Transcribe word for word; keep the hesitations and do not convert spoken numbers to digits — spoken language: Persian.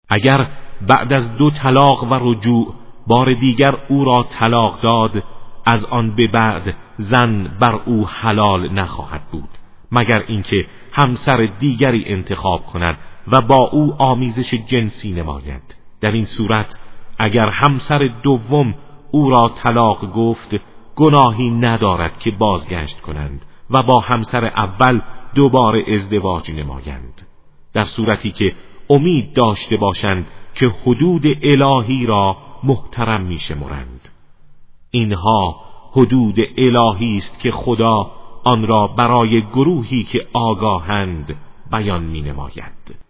اگر بعد از دو طلاق و رجوع بار دیگر او را طلاق داد، از آن به بعد زن بر او حلال نخواهد بود مگر اینکه همسر دیگری انتخاب کند و با او آمیزش جنسی نماید. در این صورت اگر همسر دوم او را طلاق گفت، گناهی ندارد که بازگشت کنند و با همسر اول دوباره ازدواج نمایند، در صورتی که امید داشته باشند که حدود الهی را محترم می‌شمرند. اینها حدود الهی است که خدا آن را برای گروهی که آگاهند بیان می‌نماید.